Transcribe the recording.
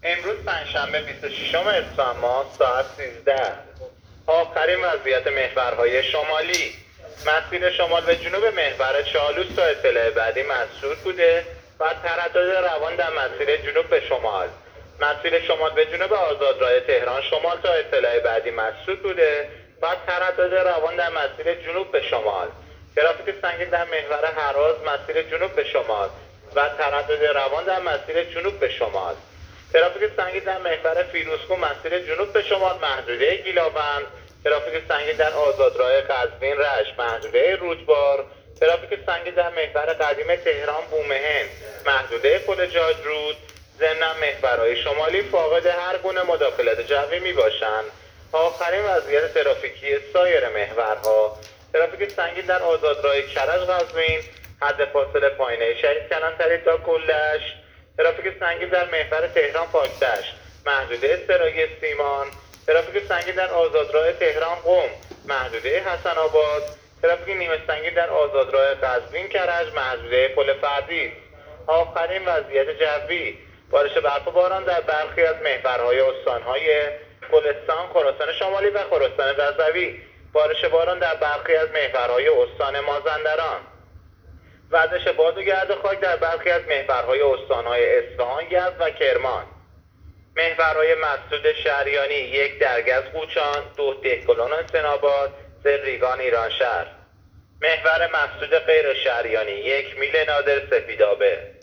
امروز پنجشنبه 26 اسفند ماه ساعت 13. آخرین وضعیت محورهای شمالی. مسیر شمال به جنوب محور چالوس تا اطلاع بعدی مسدود بوده و تردد روان در مسیر جنوب به شمال. مسیر شمال به جنوب آزادراه تهران شمال تا اطلاع بعدی مسدود بوده و تردد روان در مسیر جنوب به شمال. ترافیک سنگین در محور هراز مسیر جنوب به شمال و تردد روان در مسیر جنوب به شمال. ترافیک سنگین در محور فیروزکوه مسیر جنوب به شمال محدوده گیلاوند. ترافیک سنگین در آزادراه قزوین رشت محدوده رودبار. ترافیک سنگین در محور قدیم تهران بومهن محدوده پل جاجرود. ضمن محورهای شمالی فاقد هر گونه مداخلت جوی می باشند. آخرین وضعیت ترافیکی سایر محورها. ترافیک سنگین در آزادراه کرج قزوین حد فاصله پایینه شهید کلانتری تا کلش. ترافیک سنگین در محور تهران پاکدشت محدوده سرای سیمان. ترافیک سنگین در آزادراه تهران قم محدوده حسن آباد. ترافیک نیمه سنگین در آزادراه قزوین کرج محدوده پل فردیس. آخرین وضعیت جوی. بارش برف و باران در برخی از محورهای استانهای گلستان، خراسان شمالی و خراسان رضوی. بارش باران در برخی از محورهای استان مازندران. وزش باد و گرد خاک در برخی از محورهای استانهای اصفهان، یزد و کرمان. محورهای مسدود شهریانی: 1 درگز قوچان، 2 دهقلان حسین آباد، 3 ریگان ایرانشهر. محور مسدود غیر شهریانی: 1 میل نادر سفیدآبه.